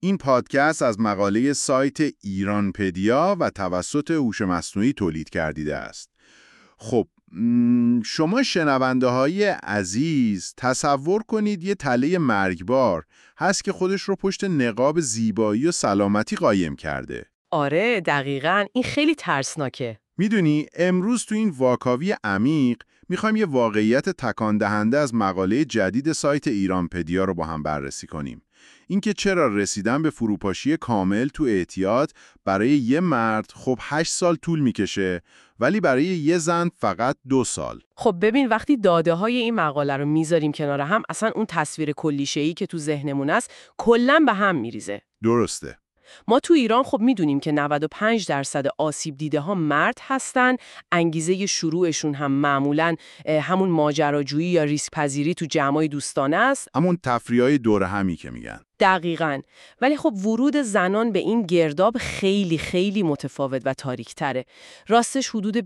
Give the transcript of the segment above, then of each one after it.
این پادکست از مقاله سایت ایرانپدیا و توسط هوش مصنوعی تولید گردیده است. خب شما شنونده های عزیز تصور کنید یه تله مرگبار هست که خودش رو پشت نقاب زیبایی و سلامتی قایم کرده. آره دقیقاً، این خیلی ترسناکه. میدونی امروز تو این واکاوی عمیق میخوایم یه واقعیت تکان دهنده از مقاله جدید سایت ایرانپدیا رو با هم بررسی کنیم. اینکه چرا رسیدن به فروپاشی کامل تو اعتیاد برای یه مرد خب 8 سال طول میکشه ولی برای یه زن فقط 2 سال. خب ببین، وقتی داده های این مقاله رو میذاریم کنار هم، اصلا اون تصویر کلیشه‌ای که تو ذهنمون است کلاً به هم میریزه. درسته. ما تو ایران خب میدونیم که 95% آسیب دیده ها مرد هستن. انگیزه شروعشون هم معمولاً همون ماجراجویی یا ریسک پذیری تو جمعای دوستانه است. همون تفریحای دور همی که میگن. دقیقاً. ولی خب ورود زنان به این گرداب خیلی خیلی متفاوت و تاریک‌تره. راستش حدود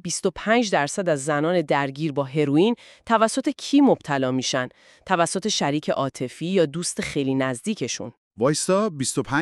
25% از زنان درگیر با هروئین توسط کی مبتلا میشن؟ توسط شریک عاطفی یا دوست خیلی نزدیکشون. وایسا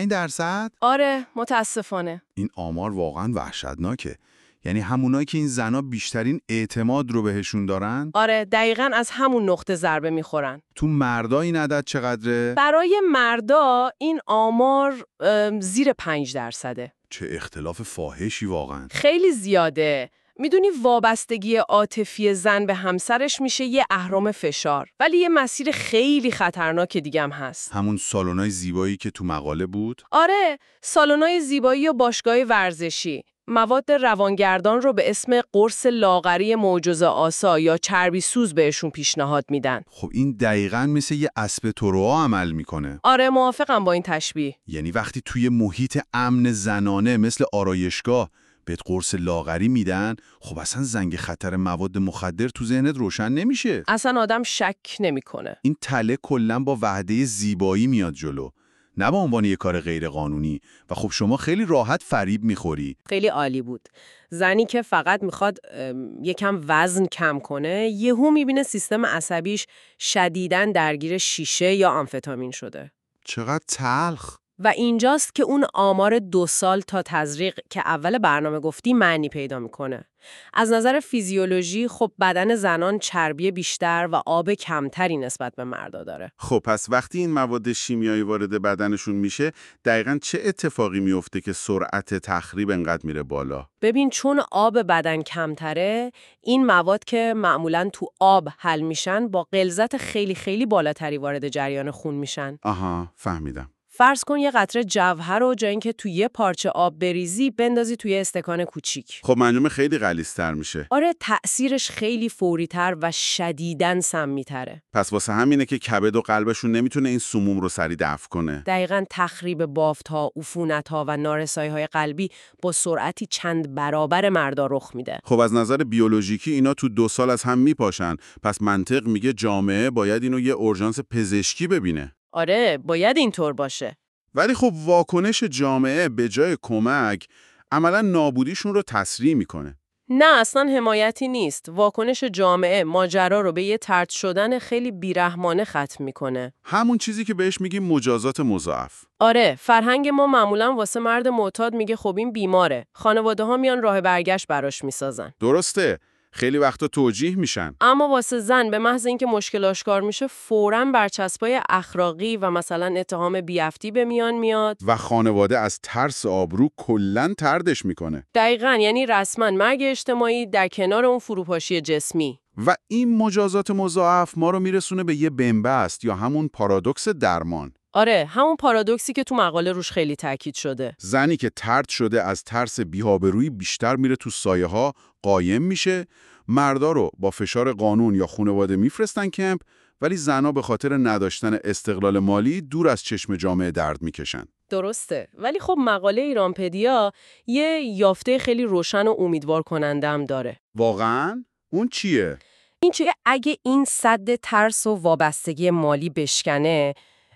25%؟ آره متاسفانه. این آمار واقعا وحشتناکه. یعنی همونایی که این زنا بیشترین اعتماد رو بهشون دارن؟ آره دقیقاً از همون نقطه ضربه میخورن. تو مردا این عدد چقدره؟ برای مردا این آمار زیر 5%. چه اختلاف فاحشی واقعا. خیلی زیاده. میدونی وابستگی عاطفی زن به همسرش میشه یه اهرم فشار، ولی یه مسیر خیلی خطرناک دیگه هم هست. همون سالن‌های زیبایی که تو مقاله بود؟ آره، سالن‌های زیبایی و باشگاه ورزشی. مواد روانگردان رو به اسم قرص لاغری معجزه آسا یا چربی سوز بهشون پیشنهاد میدن. خب این دقیقاً مثل یه اسب تروآ عمل میکنه. آره موافقم با این تشبیه. یعنی وقتی توی محیط امن زنانه مثل آرایشگاه بهت قرص لاغری میدن، خب اصلا زنگ خطر مواد مخدر تو ذهنت روشن نمیشه. اصلا آدم شک نمیکنه. این تله کلاً با وعده زیبایی میاد جلو، نه به عنوان یه کار غیر قانونی. و خب شما خیلی راحت فریب میخوری. خیلی عالی بود. زنی که فقط میخواد یکم وزن کم کنه، یهو میبینه سیستم عصبیش شدیداً درگیر شیشه یا آمفتامین شده. چقدر تلخ. و اینجاست که اون آمار 2 سال تا تزریق که اول برنامه گفتی معنی پیدا میکنه. از نظر فیزیولوژی خب بدن زنان چربی بیشتر و آب کمتری نسبت به مردا داره. خب پس وقتی این مواد شیمیایی وارد بدنشون میشه، دقیقاً چه اتفاقی میفته که سرعت تخریب انقدر میره بالا؟ ببین، چون آب بدن کمتره، این مواد که معمولاً تو آب حل میشن با غلظت خیلی خیلی بالاتری وارد جریان خون میشن. آها، فهمیدم. فرض کن یه قطره جوهر رو جای اینکه توی یه پارچه آب بریزی بندازی توی استکان کوچیک. خب منجمه خیلی غلیظ‌تر میشه. آره، تأثیرش خیلی فوری‌تر و شدیداً سمی‌تره. پس واسه همینه که کبد و قلبشون نمیتونه این سموم رو سریع دفع کنه. دقیقاً تخریب بافت‌ها، عفونت‌ها و نارسایی‌های قلبی با سرعتی چند برابر مردا رخ میده. خب از نظر بیولوژیکی اینا تو 2 سال از هم میپاشن. پس منطق میگه جامعه باید اینو یه اورژانس پزشکی ببینه. آره، باید اینطور باشه. ولی خب واکنش جامعه به جای کمک عملا نابودیشون رو تسریع میکنه. نه، اصلا حمایتی نیست. واکنش جامعه ماجرا رو به یه طرد شدن خیلی بیرحمانه ختم میکنه. همون چیزی که بهش میگیم مجازات مضاعف. آره، فرهنگ ما معمولا واسه مرد معتاد میگه خب این بیماره. خانواده ها میان راه برگشت براش میسازن. درسته. خیلی وقتا توجیه میشن. اما واسه زن به محض اینکه مشکل آشکار میشه فوراً برچسبای اخلاقی و مثلا اتهام بی‌افتی به میان میاد و خانواده از ترس آبرو کلاً طردش میکنه. دقیقاً، یعنی رسما مرگ اجتماعی در کنار اون فروپاشی جسمی. و این مجازات مضاعف ما رو میرسونه به یه بنبست یا همون پارادوکس درمان. آره، همون پارادوکسی که تو مقاله روش خیلی تاکید شده. زنی که طرد شده از ترس بی‌آبرویی بیشتر میره تو سایه‌ها قایم میشه. مردا رو با فشار قانون یا خانواده میفرستن کمپ، ولی زنها به خاطر نداشتن استقلال مالی دور از چشم جامعه درد میکشن. درسته، ولی خب مقاله ایرانپدیا یه یافته خیلی روشن و امیدوار کننده هم داره. واقعاً؟ اون چیه؟ این چیه؟ اگه این سد ترس و وابستگی مالی بشکنه،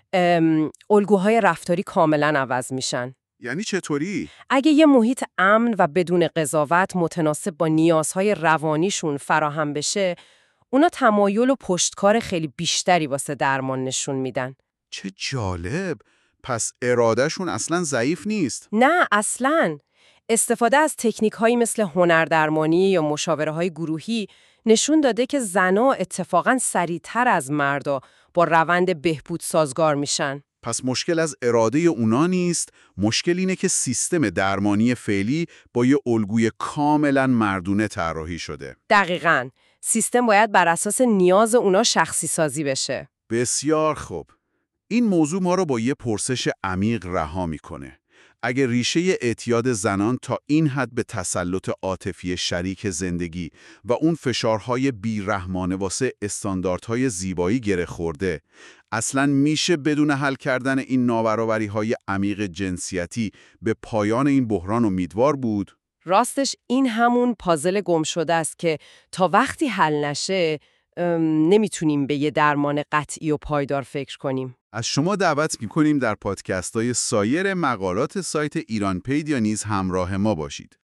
الگوهای رفتاری کاملا عوض میشن. یعنی چطوری؟ اگه یه محیط امن و بدون قضاوت متناسب با نیازهای روانیشون فراهم بشه، اونا تمایل و پشتکار خیلی بیشتری واسه درمان نشون میدن. چه جالب! پس ارادهشون اصلا ضعیف نیست. نه اصلاً. استفاده از تکنیک‌هایی مثل هنردرمانی یا مشاوره‌های گروهی نشون داده که زن‌ها اتفاقاً سریع‌تر از مردا با روند بهبود سازگار میشن. پس مشکل از اراده اونا نیست، مشکل اینه که سیستم درمانی فعلی با یه الگوی کاملا مردونه طراحی شده. دقیقاً. سیستم باید بر اساس نیاز اونا شخصی سازی بشه. بسیار خوب. این موضوع ما رو با یه پرسش عمیق رها میکنه. اگه ریشه اعتیاد زنان تا این حد به تسلط عاطفی شریک زندگی و اون فشارهای بیرحمانه واسه استانداردهای زیبایی گره خورده، اصلاً میشه بدون حل کردن این نابرابری‌های عمیق جنسیتی به پایان این بحران امیدوار بود؟ راستش این همون پازل گم شده است که تا وقتی حل نشه نمیتونیم به یه درمان قطعی و پایدار فکر کنیم. از شما دعوت می‌کنیم در پادکست‌های سایر مقالات سایت ایران پیدیا نیز همراه ما باشید.